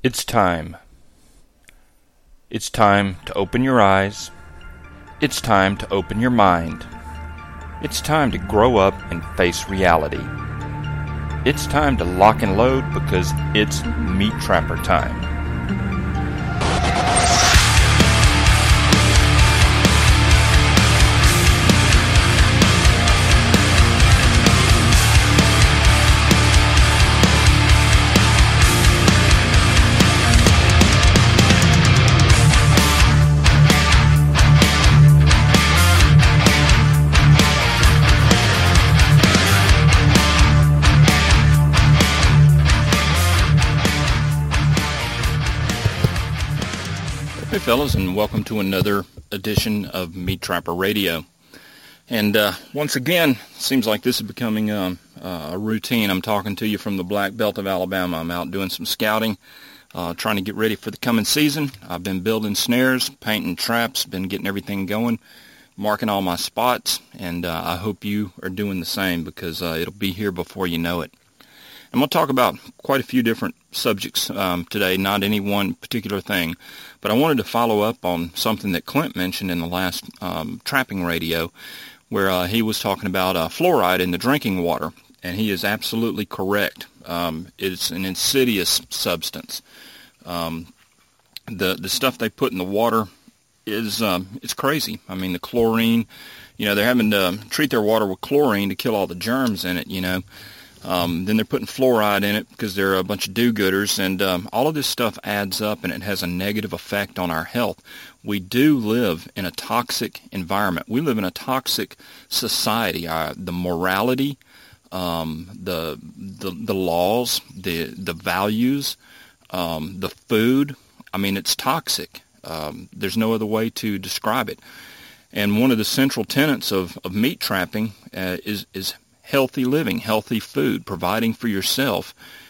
It's time. It's time to open your eyes. It's time to open your mind. It's time to grow up and face reality. It's time to lock and load because it's Meat Trapper time. Hey fellas, and welcome to another edition of Meat Trapper Radio. And once again, seems like this is becoming a routine. I'm talking to you from the Black Belt of Alabama. I'm out doing some scouting, trying to get ready for the coming season. I've been building snares, painting traps, been getting everything going, marking all my spots, and I hope you are doing the same because it'll be here before you know it. I'm going to talk about quite a few different subjects today, not any one particular thing, but I wanted to follow up on something that Clint mentioned in the last trapping radio, where he was talking about fluoride in the drinking water, and he is absolutely correct. It's an insidious substance. The stuff they put in the water is it's crazy. I mean, the chlorine, they're having to treat their water with chlorine to kill all the germs in it, Then they're putting fluoride in it because they're a bunch of do-gooders, and all of this stuff adds up, and it has a negative effect on our health. We do live in a toxic environment. We live in a toxic society. The morality, the laws, the values, the food. I mean, it's toxic. There's no other way to describe it. And one of the central tenets of meat trapping is healthy living, healthy food, providing for yourself,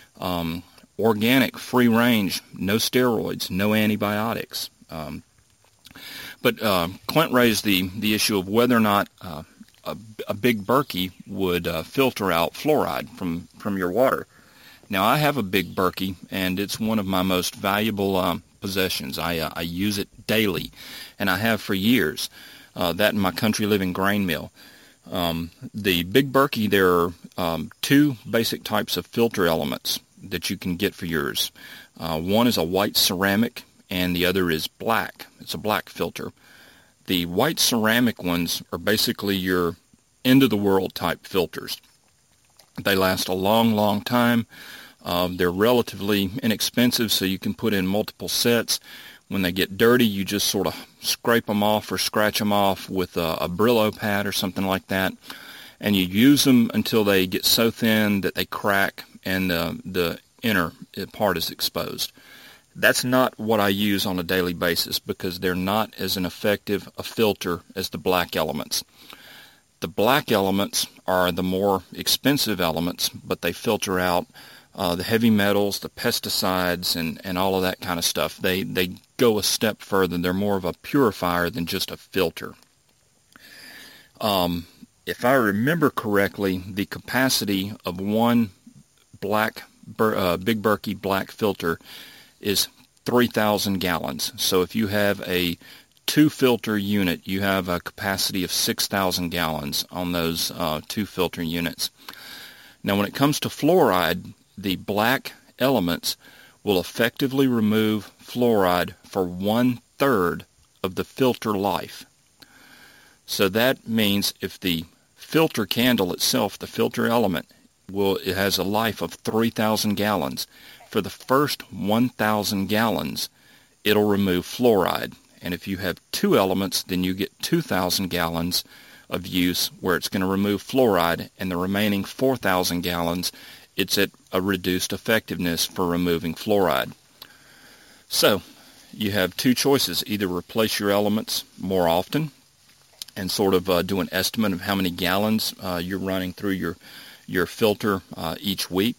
organic, free range, no steroids, no antibiotics. But Clint raised the issue of whether or not a big Berkey would filter out fluoride from your water. Now, I have a big Berkey, and it's one of my most valuable possessions. I use it daily, and I have for years. That in my country living grain mill. The Big Berkey, there are two basic types of filter elements that you can get for yours. One is a white ceramic, and the other is black. It's a black filter. The white ceramic ones are basically your end-of-the-world type filters. They last a long, long time. They're relatively inexpensive, so you can put in multiple sets. When they get dirty, you just sort of scrape them off or scratch them off with a Brillo pad or something like that. And you use them until they get so thin that they crack and the inner part is exposed. That's not what I use on a daily basis because they're not as an effective a filter as the black elements. The black elements are the more expensive elements, but they filter out the heavy metals, the pesticides, and all of that kind of stuff. They go a step further. They're more of a purifier than just a filter. If I remember correctly, the capacity of one Big Berkey black filter is 3,000 gallons. So if you have a two-filter unit, you have a capacity of 6,000 gallons on those two filter units. Now, when it comes to fluoride, the black elements will effectively remove fluoride for 1/3 of the filter life. So that means if the filter candle itself, the filter element, it has a life of 3,000 gallons. For the first 1,000 gallons, it'll remove fluoride. And if you have two elements, then you get 2,000 gallons of use where it's going to remove fluoride, and the remaining 4,000 gallons it's at a reduced effectiveness for removing fluoride. So, you have two choices. Either replace your elements more often and sort of do an estimate of how many gallons you're running through your filter each week.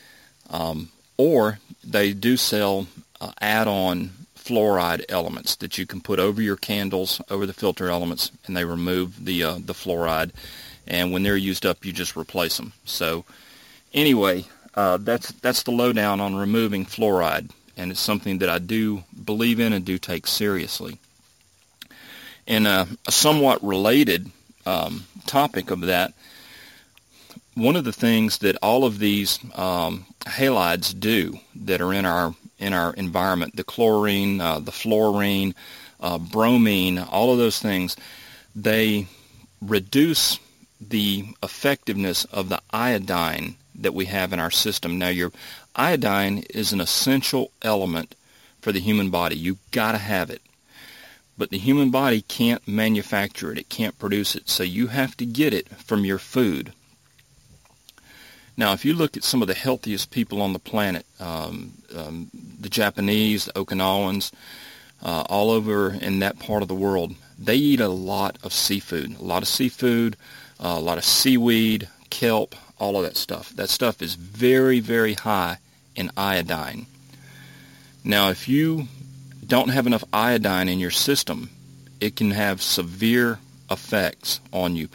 Or they do sell add-on fluoride elements that you can put over your candles, over the filter elements, and they remove the fluoride. And when they're used up, you just replace them. So, anyway, that's the lowdown on removing fluoride. and it's something that I do believe in and do take seriously. And a somewhat related topic of that, one of the things that all of these halides do that are in our environment, the chlorine, the fluorine, bromine, all of those things, they reduce the effectiveness of the iodine that we have in our system. Now, your iodine is an essential element for the human body. You've got to have it. But the human body can't manufacture it. It can't produce it. So you have to get it from your food. Now, if you look at some of the healthiest people on the planet, the Japanese, the Okinawans, all over in that part of the world, they eat a lot of seafood. A lot of seaweed, kelp, all of that stuff. That stuff is very, very high in iodine. Now, if you don't have enough iodine in your system, it can have severe effects on you.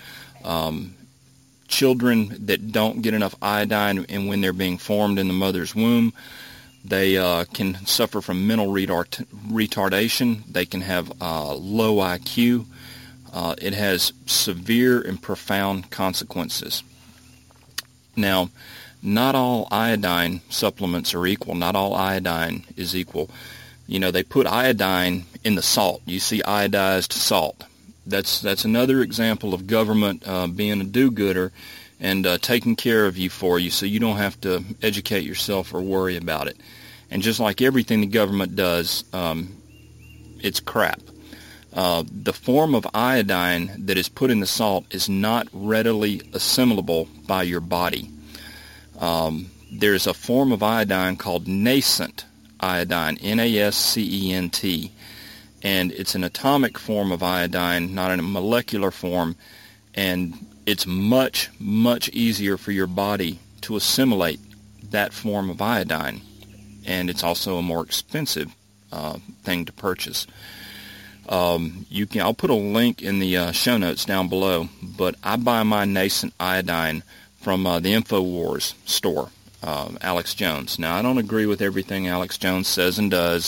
Children that don't get enough iodine, and when they're being formed in the mother's womb, they can suffer from mental retardation. They can have low IQ. It has severe and profound consequences. Now, not all iodine supplements are equal. Not all iodine is equal. You know, they put iodine in the salt. You see iodized salt. That's another example of government being a do-gooder and taking care of you for you, so you don't have to educate yourself or worry about it. And just like everything the government does, it's crap. The form of iodine that is put in the salt is not readily assimilable by your body. There's a form of iodine called nascent iodine, Nascent, and it's an atomic form of iodine, not in a molecular form, and it's much, much easier for your body to assimilate that form of iodine, and it's also a more expensive thing to purchase. I'll put a link in the show notes down below, but I buy my nascent iodine from the InfoWars store, Alex Jones. Now, I don't agree with everything Alex Jones says and does,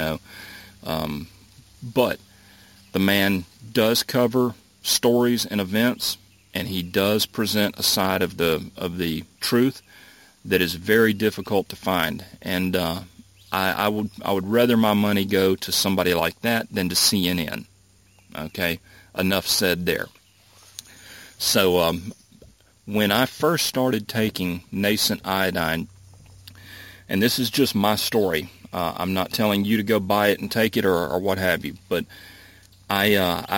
but the man does cover stories and events, and he does present a side of the truth that is very difficult to find. And I would rather my money go to somebody like that than to CNN. Okay, enough said there. So when I first started taking nascent iodine, and this is just my story, I'm not telling you to go buy it and take it or what have you, but I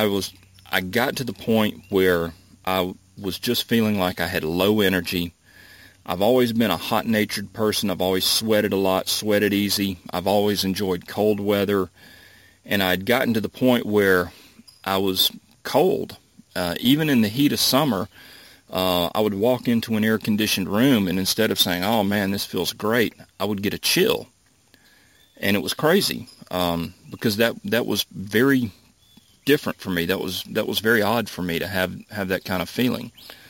got to the point where I was just feeling like I had low energy. I've always been a hot-natured person. I've always sweated a lot, sweated easy. I've always enjoyed cold weather, and I'd gotten to the point where I was cold. Even in the heat of summer, I would walk into an air-conditioned room, and instead of saying, "Oh man, this feels great," I would get a chill. And it was crazy, because that was very different for me. That was very odd for me to have that kind of feeling.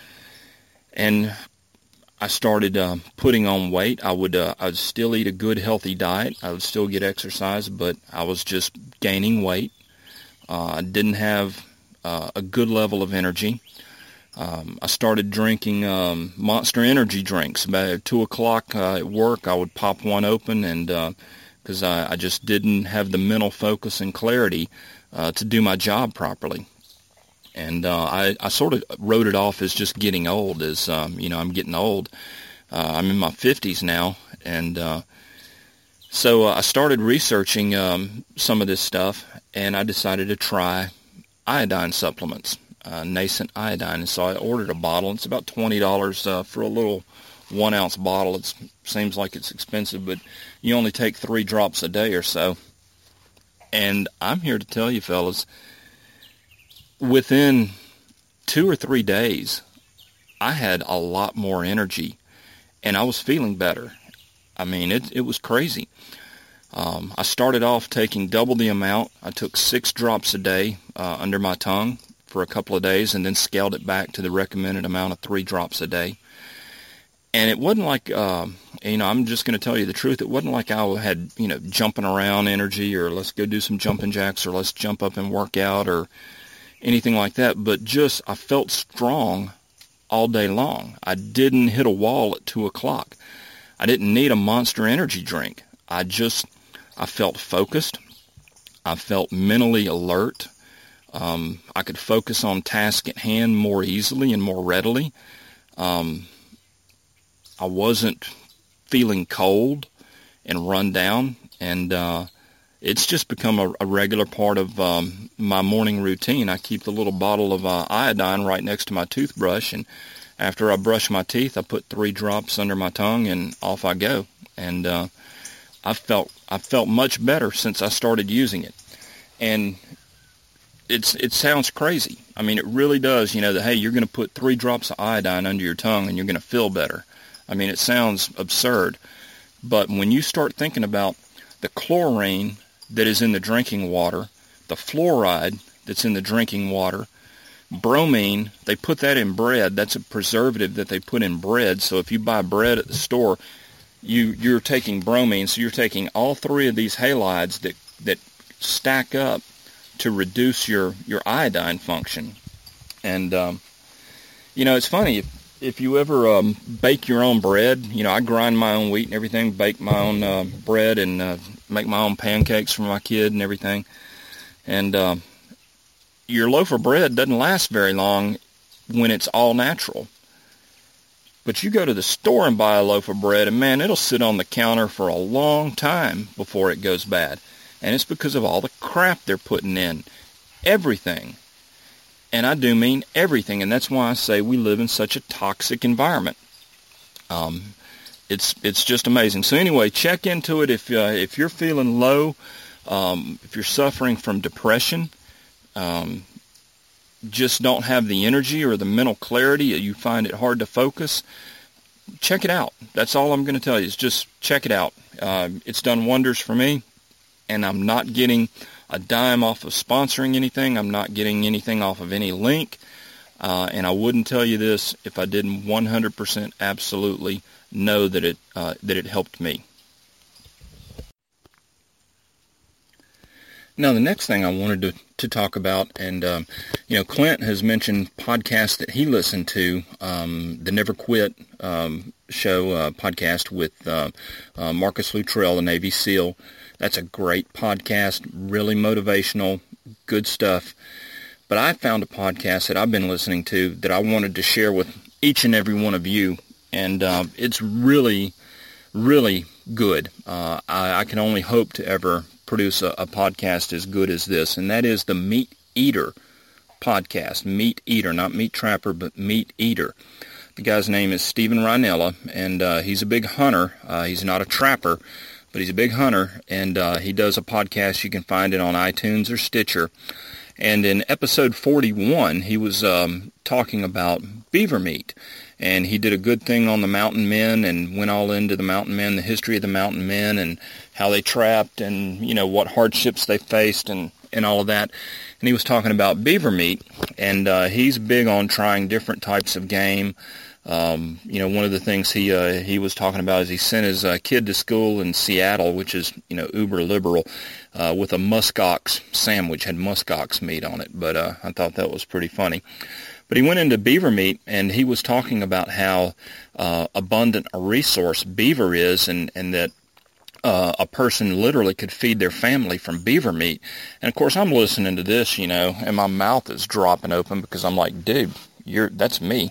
And I started putting on weight. I'd still eat a good, healthy diet. I would still get exercise, but I was just gaining weight. I didn't have a good level of energy. I started drinking Monster Energy drinks. About 2 o'clock at work, I would pop one open, and because I just didn't have the mental focus and clarity to do my job properly. And I sort of wrote it off as just getting old, as, I'm getting old. I'm in my 50s now, and so I started researching some of this stuff, and I decided to try iodine supplements, nascent iodine. And so I ordered a bottle. It's about $20 for a little 1-ounce bottle. It seems like it's expensive, but you only take 3 drops a day or so. And I'm here to tell you, fellas, within 2 or 3 days, I had a lot more energy, and I was feeling better. I mean, it was crazy. I started off taking double the amount. I took 6 drops a day under my tongue for a couple of days, and then scaled it back to the recommended amount of 3 drops a day. And it wasn't like I'm just going to tell you the truth. It wasn't like I had, jumping around energy, or let's go do some jumping jacks, or let's jump up and work out, or anything like that. But just, I felt strong all day long. I didn't hit a wall at 2 o'clock. I didn't need a Monster Energy drink. I felt focused. I felt mentally alert. I could focus on task at hand more easily and more readily. I wasn't feeling cold and run down, and it's just become a regular part of my morning routine. I keep the little bottle of iodine right next to my toothbrush, and after I brush my teeth, I put 3 drops under my tongue, and off I go. And I felt much better since I started using it. And it sounds crazy. I mean, it really does, that, hey, you're going to put 3 drops of iodine under your tongue and you're going to feel better. I mean, it sounds absurd. But when you start thinking about the chlorine that is in the drinking water, the fluoride that's in the drinking water, bromine, they put that in bread. That's a preservative that they put in bread. So if you buy bread at the store, you're taking bromine. So you're taking all 3 of these halides that stack up to reduce your iodine function. And, it's funny, if you ever bake your own bread, I grind my own wheat and everything, bake my own bread, and make my own pancakes for my kid and everything. And your loaf of bread doesn't last very long when it's all natural. But you go to the store and buy a loaf of bread, and man, it'll sit on the counter for a long time before it goes bad. And it's because of all the crap they're putting in. Everything. And I do mean everything. And that's why I say we live in such a toxic environment. It's just amazing. So anyway, check into it if you're feeling low, if you're suffering from depression, just don't have the energy or the mental clarity, you find it hard to focus, check it out. That's all I'm going to tell you, is just check it out. It's done wonders for me. And I'm not getting a dime off of sponsoring anything. I'm not getting anything off of any link. And I wouldn't tell you this if I didn't 100% absolutely know that it helped me. Now, the next thing I wanted to talk about, and, Clint has mentioned podcasts that he listened to, the Never Quit show podcast with Marcus Luttrell, the Navy SEAL. That's a great podcast, really motivational, good stuff. But I found a podcast that I've been listening to that I wanted to share with each and every one of you, and it's really, really good. I can only hope to ever produce a podcast as good as this, and that is the Meat Eater podcast. Meat Eater, not Meat Trapper, but Meat Eater. The guy's name is Steven Rinella, and he's a big hunter. He's not a trapper, but he's a big hunter, and he does a podcast. You can find it on iTunes or Stitcher. And in episode 41, he was talking about beaver meat. And he did a good thing on the mountain men and went all into the mountain men, the history of the mountain men and how they trapped and, what hardships they faced and all of that. And he was talking about beaver meat, and he's big on trying different types of game. One of the things he was talking about is he sent his kid to school in Seattle, which is, uber liberal, with a muskox sandwich, had muskox meat on it. But I thought that was pretty funny. But he went into beaver meat, and he was talking about how abundant a resource beaver is, and that a person literally could feed their family from beaver meat. And of course, I'm listening to this, and my mouth is dropping open because I'm like, dude, that's me,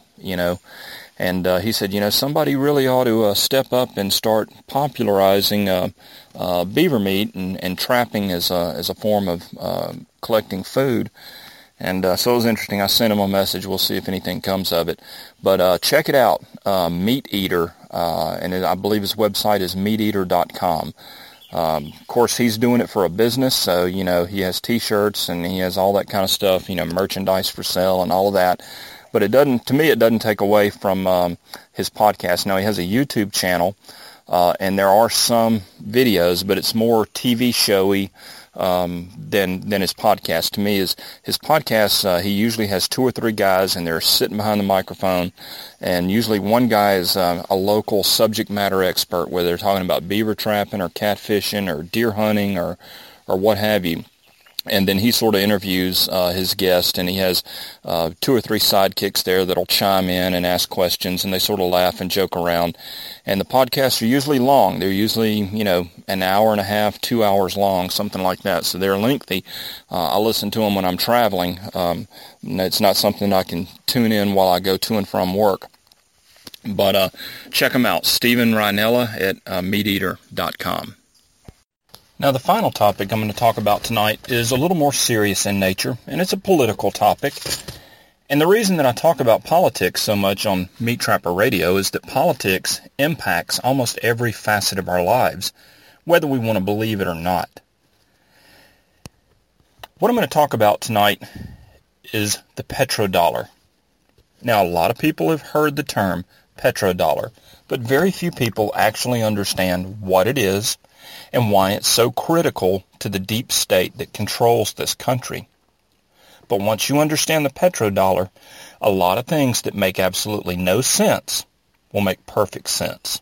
And he said, somebody really ought to step up and start popularizing beaver meat and trapping as a form of collecting food. And so it was interesting. I sent him a message. We'll see if anything comes of it. But check it out, Meat Eater, and I believe his website is meateater.com. Of course, he's doing it for a business, so, he has T-shirts and he has all that kind of stuff, merchandise for sale and all of that. But it doesn't take away from his podcast. Now, he has a YouTube channel and there are some videos, but it's more TV showy than his podcast. To me, his podcast, he usually has 2 or 3 guys, and they're sitting behind the microphone, and usually one guy is a local subject matter expert, whether they're talking about beaver trapping or catfishing or deer hunting or what have you. And then he sort of interviews his guest, and he has 2 or 3 sidekicks there that'll chime in and ask questions, and they sort of laugh and joke around. And the podcasts are usually long. They're usually, an hour and a half, 2 hours long, something like that. So they're lengthy. I listen to them when I'm traveling. It's not something I can tune in while I go to and from work. But check them out, Steven Rinella at MeatEater.com. Now, the final topic I'm going to talk about tonight is a little more serious in nature, and it's a political topic. And the reason that I talk about politics so much on Meat Trapper Radio is that politics impacts almost every facet of our lives, whether we want to believe it or not. What I'm going to talk about tonight is the petrodollar. Now, a lot of people have heard the term petrodollar, but very few people actually understand what it is and why it's so critical to the deep state that controls this country. But once you understand the petrodollar, a lot of things that make absolutely no sense will make perfect sense.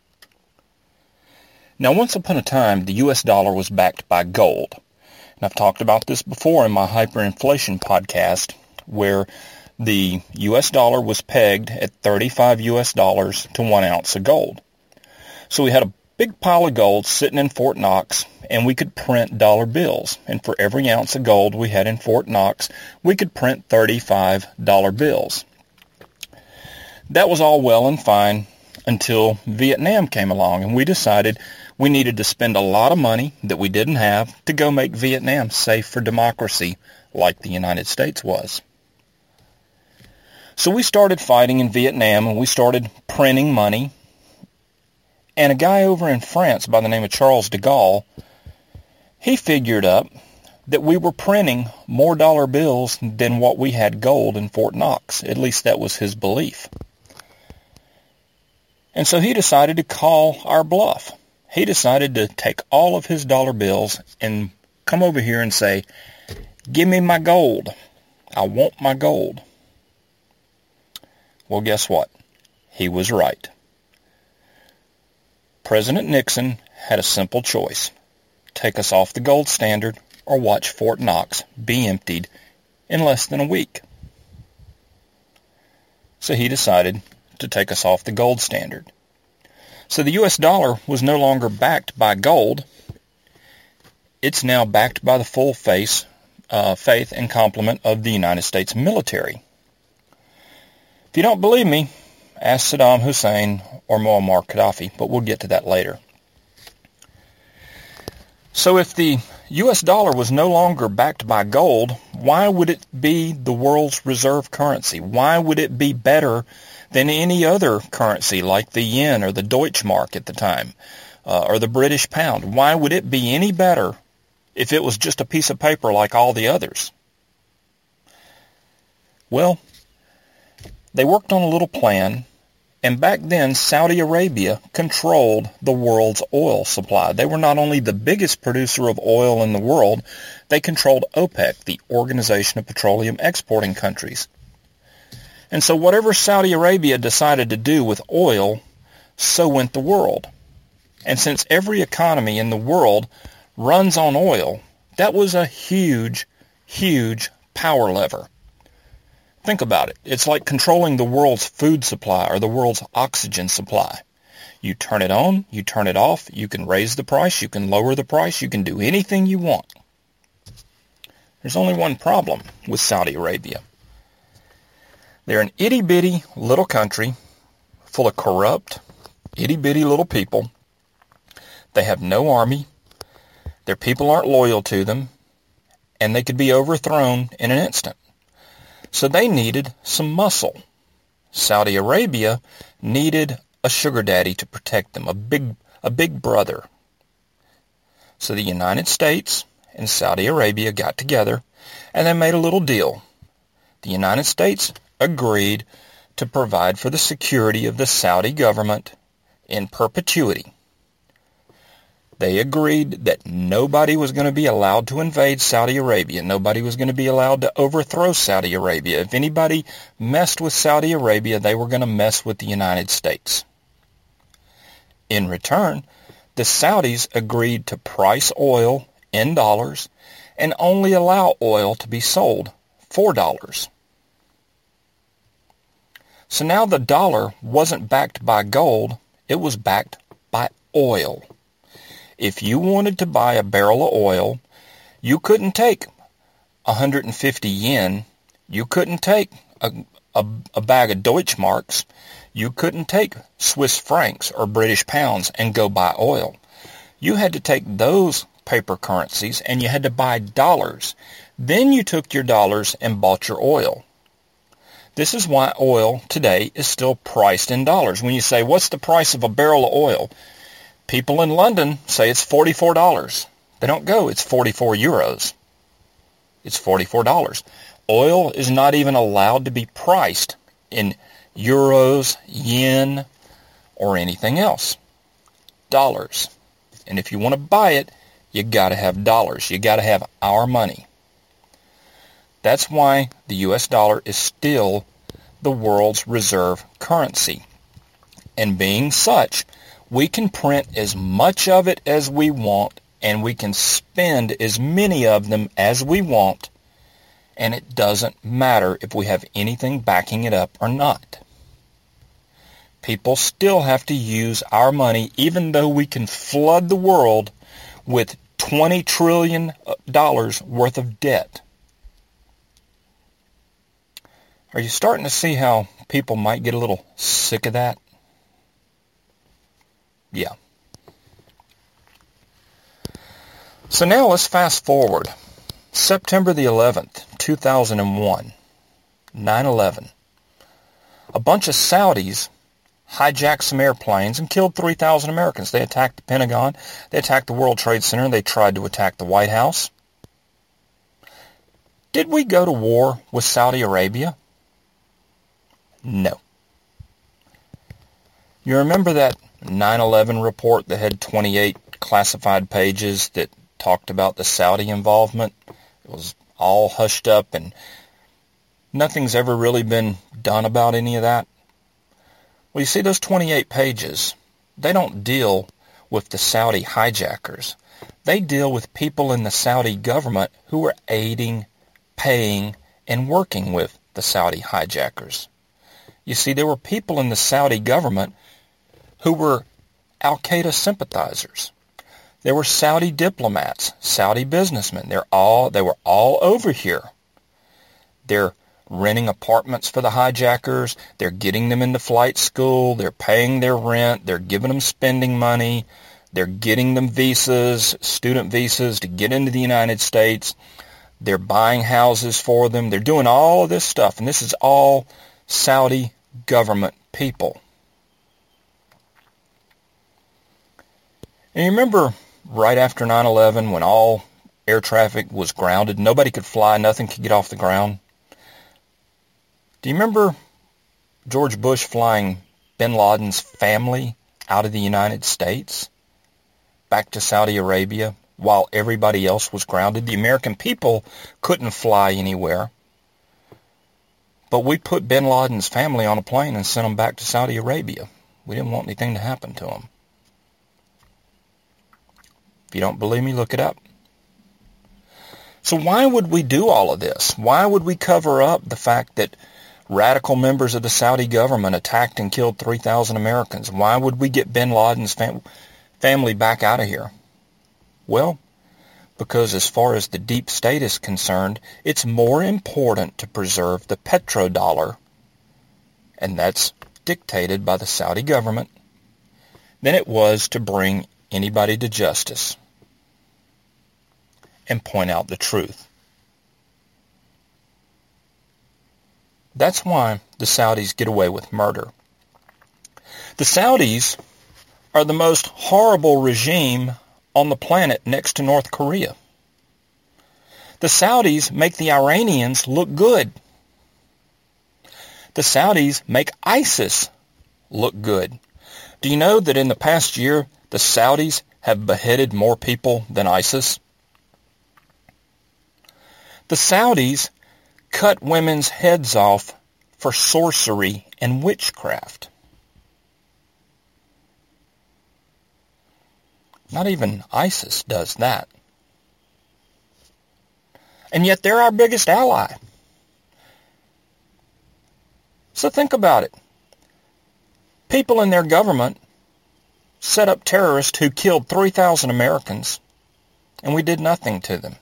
Now, once upon a time, the U.S. dollar was backed by gold. And I've talked about this before in my hyperinflation podcast, where the U.S. dollar was pegged at 35 U.S. dollars to 1 ounce of gold. So we had a big pile of gold sitting in Fort Knox, and we could print dollar bills. And for every ounce of gold we had in Fort Knox, we could print 35 dollar bills. That was all well and fine until Vietnam came along, and we decided we needed to spend a lot of money that we didn't have to go make Vietnam safe for democracy like the United States was. So we started fighting in Vietnam, and we started printing money. And a guy over in France by the name of Charles de Gaulle, he figured up that we were printing more dollar bills than what we had gold in Fort Knox. At least that was his belief. And so he decided to call our bluff. He decided to take all of his dollar bills and come over here and say, "Give me my gold. I want my gold." Well, guess what? He was right. President Nixon had a simple choice: take us off the gold standard or watch Fort Knox be emptied in less than a week. So he decided to take us off the gold standard. So the U.S. dollar was no longer backed by gold. It's now backed by the full faith and complement of the United States military. If you don't believe me, ask Saddam Hussein or Muammar Gaddafi, but we'll get to that later. So if the U.S. dollar was no longer backed by gold, why would it be the world's reserve currency? Why would it be better than any other currency like the yen or the Deutschmark at the time, or the British pound? Why would it be any better if it was just a piece of paper like all the others? Well, they worked on a little plan, and back then Saudi Arabia controlled the world's oil supply. They were not only the biggest producer of oil in the world, they controlled OPEC, the Organization of Petroleum Exporting Countries. And so whatever Saudi Arabia decided to do with oil, so went the world. And since every economy in the world runs on oil, that was a huge, huge power lever. Think about it. It's like controlling the world's food supply or the world's oxygen supply. You turn it on, you turn it off, you can raise the price, you can lower the price, you can do anything you want. There's only one problem with Saudi Arabia. They're an itty-bitty little country full of corrupt, itty-bitty little people. They have no army. Their people aren't loyal to them, and they could be overthrown in an instant. So they needed some muscle. Saudi Arabia needed a sugar daddy to protect them, a big brother. So the United States and Saudi Arabia got together, and they made a little deal. The United States agreed to provide for the security of the Saudi government in perpetuity. They agreed that nobody was going to be allowed to invade Saudi Arabia. Nobody was going to be allowed to overthrow Saudi Arabia. If anybody messed with Saudi Arabia, they were going to mess with the United States. In return, the Saudis agreed to price oil in dollars and only allow oil to be sold for dollars. So now the dollar wasn't backed by gold, it was backed by oil. If you wanted to buy a barrel of oil, you couldn't take 150 yen, you couldn't take a bag of Deutschmarks, you couldn't take Swiss francs or British pounds and go buy oil. You had to take those paper currencies and you had to buy dollars. Then you took your dollars and bought your oil. This is why oil today is still priced in dollars. When you say, what's the price of a barrel of oil? People in London say it's $44. They don't go, it's 44 euros. It's $44. Oil is not even allowed to be priced in euros, yen, or anything else. Dollars. And if you want to buy it, you got to have dollars. You got to have our money. That's why the US dollar is still the world's reserve currency. And being such, we can print as much of it as we want, and we can spend as many of them as we want, and it doesn't matter if we have anything backing it up or not. People still have to use our money, even though we can flood the world with $20 trillion worth of debt. Are you starting to see how people might get a little sick of that? Yeah. So now let's fast forward. September the 11th, 2001, 9/11. A bunch of Saudis hijacked some airplanes and killed 3,000 Americans. They attacked the Pentagon, they attacked the World Trade Center, and they tried to attack the White House. Did we go to war with Saudi Arabia? No. You remember that 9/11 report that had 28 classified pages that talked about the Saudi involvement? It was all hushed up and nothing's ever really been done about any of that. Well, you see, those 28 pages, they don't deal with the Saudi hijackers. They deal with people in the Saudi government who were aiding, paying, and working with the Saudi hijackers. You see, there were people in the Saudi government who were Al-Qaeda sympathizers. There were Saudi diplomats, Saudi businessmen. They were all over here. They're renting apartments for the hijackers. They're getting them into flight school. They're paying their rent. They're giving them spending money. They're getting them visas, student visas, to get into the United States. They're buying houses for them. They're doing all of this stuff. And this is all Saudi government people. And you remember right after 9/11 when all air traffic was grounded, nobody could fly, nothing could get off the ground? Do you remember George Bush flying bin Laden's family out of the United States back to Saudi Arabia while everybody else was grounded? The American people couldn't fly anywhere. But we put bin Laden's family on a plane and sent them back to Saudi Arabia. We didn't want anything to happen to them. If you don't believe me, look it up. So why would we do all of this? Why would we cover up the fact that radical members of the Saudi government attacked and killed 3,000 Americans? Why would we get bin Laden's family back out of here? Well, because as far as the deep state is concerned, it's more important to preserve the petrodollar, and that's dictated by the Saudi government, than it was to bring anybody to justice and point out the truth. That's why the Saudis get away with murder. The Saudis are the most horrible regime on the planet next to North Korea. The Saudis make the Iranians look good. The Saudis make ISIS look good. Do you know that in the past year, the Saudis have beheaded more people than ISIS? The Saudis cut women's heads off for sorcery and witchcraft. Not even ISIS does that. And yet they're our biggest ally. So think about it. People in their government set up terrorists who killed 3,000 Americans, and we did nothing to them.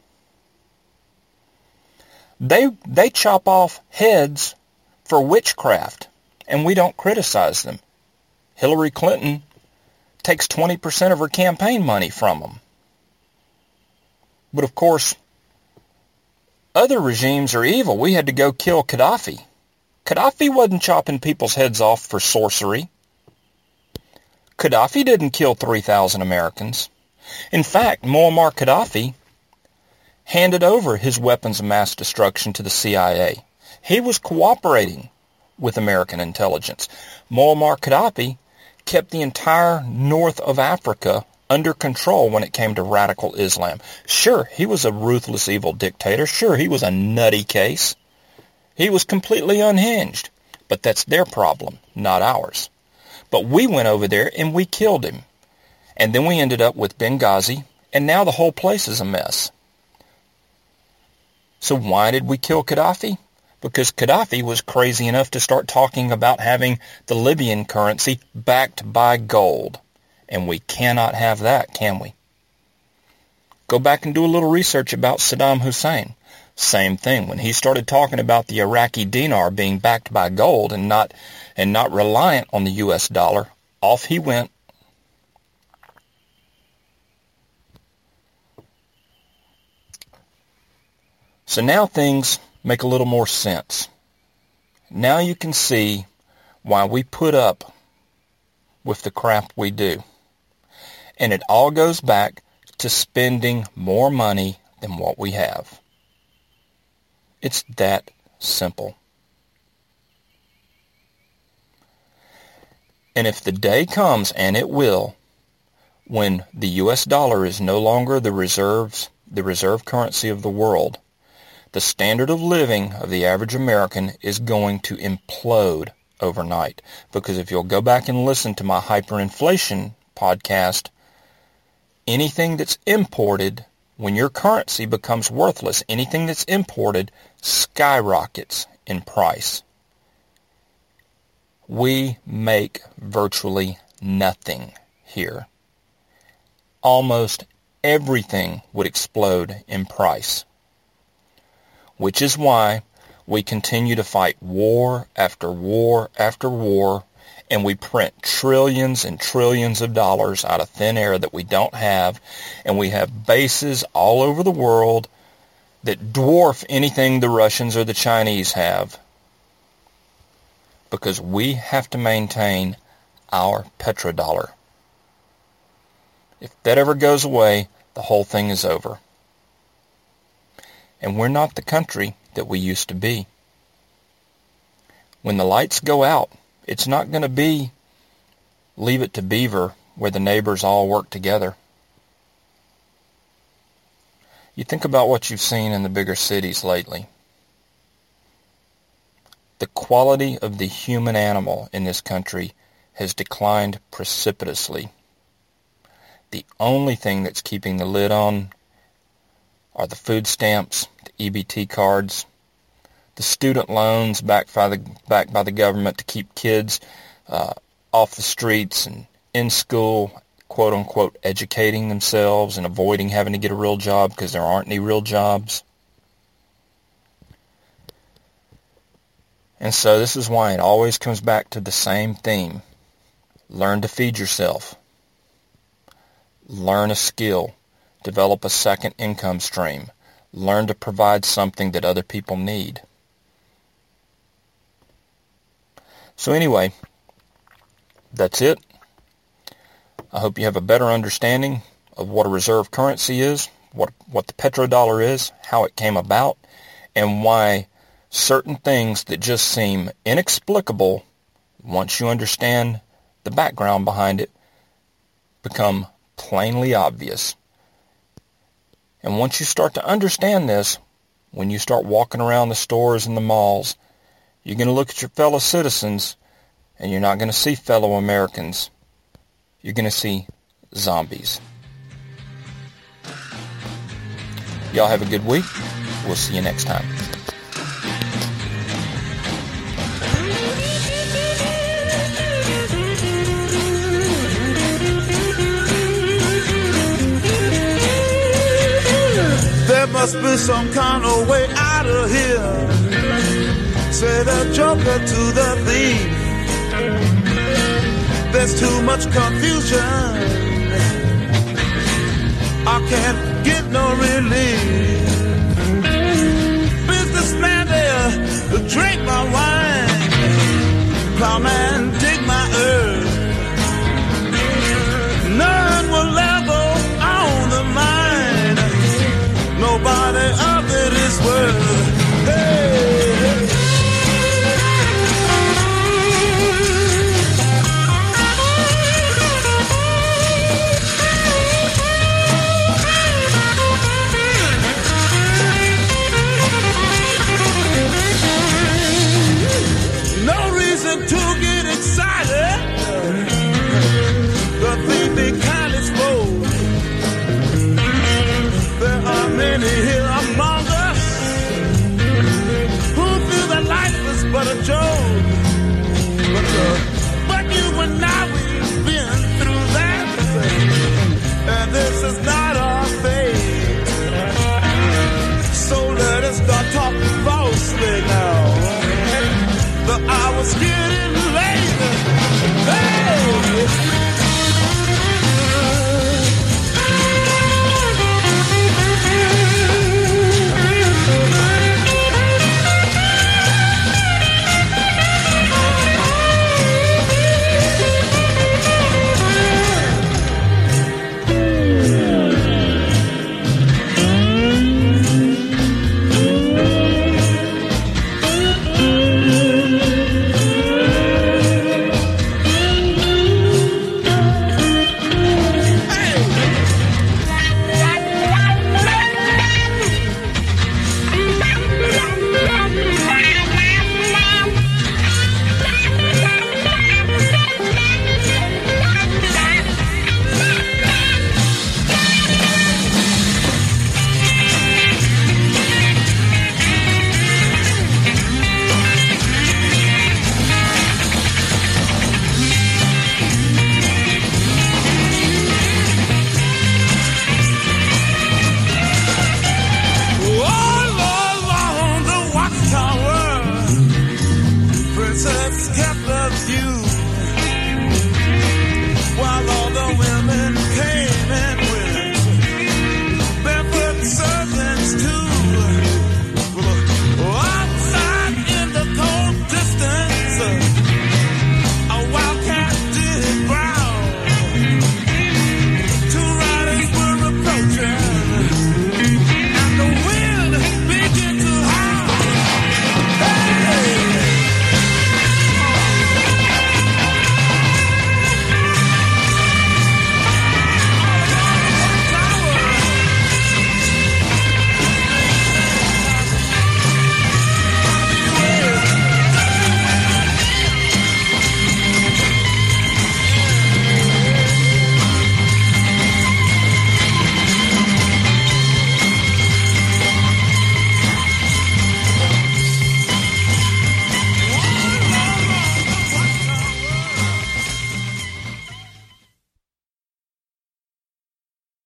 They chop off heads for witchcraft, and we don't criticize them. Hillary Clinton takes 20% of her campaign money from them. But of course, other regimes are evil. We had to go kill Gaddafi. Gaddafi wasn't chopping people's heads off for sorcery. Gaddafi didn't kill 3,000 Americans. In fact, Muammar Gaddafi handed over his weapons of mass destruction to the CIA. He was cooperating with American intelligence. Muammar Gaddafi kept the entire north of Africa under control when it came to radical Islam. Sure, he was a ruthless, evil dictator. Sure, he was a nutty case. He was completely unhinged. But that's their problem, not ours. But we went over there and we killed him. And then we ended up with Benghazi, and now the whole place is a mess. So why did we kill Gaddafi? Because Gaddafi was crazy enough to start talking about having the Libyan currency backed by gold. And we cannot have that, can we? Go back and do a little research about Saddam Hussein. Same thing. When he started talking about the Iraqi dinar being backed by gold and not reliant on the U.S. dollar, off he went. So now things make a little more sense. Now you can see why we put up with the crap we do. And it all goes back to spending more money than what we have. It's that simple. And if the day comes, and it will, when the U.S. dollar is no longer the reserve currency of the world, the standard of living of the average American is going to implode overnight. Because if you'll go back and listen to my hyperinflation podcast, anything that's imported, when your currency becomes worthless, anything that's imported skyrockets in price. We make virtually nothing here. Almost everything would explode in price. Which is why we continue to fight war after war after war, and we print trillions and trillions of dollars out of thin air that we don't have, and we have bases all over the world that dwarf anything the Russians or the Chinese have, because we have to maintain our petrodollar. If that ever goes away, the whole thing is over. And we're not the country that we used to be. When the lights go out, it's not going to be Leave It to Beaver where the neighbors all work together. You think about what you've seen in the bigger cities lately. The quality of the human animal in this country has declined precipitously. The only thing that's keeping the lid on are the food stamps, the EBT cards, the student loans backed by the government to keep kids off the streets and in school, quote-unquote, educating themselves and avoiding having to get a real job because there aren't any real jobs. And so this is why it always comes back to the same theme. Learn to feed yourself. Learn a skill. Develop a second income stream. Learn to provide something that other people need. So anyway, that's it. I hope you have a better understanding of what a reserve currency is, what the petrodollar is, how it came about, and why certain things that just seem inexplicable, once you understand the background behind it become plainly obvious. And once you start to understand this, when you start walking around the stores and the malls, you're going to look at your fellow citizens and you're not going to see fellow Americans. You're going to see zombies. Y'all have a good week. We'll see you next time. There must be some kind of way out of here, said the joker to the thief. There's too much confusion, I can't get no relief. Businessman there to drink my wine, plowman dig my earth. None will ever own the mine, nobody of it is worth. Hey, hey. To get excited, the thing they kindly spoke. There are many here among us who feel that life is but a joke. But you and I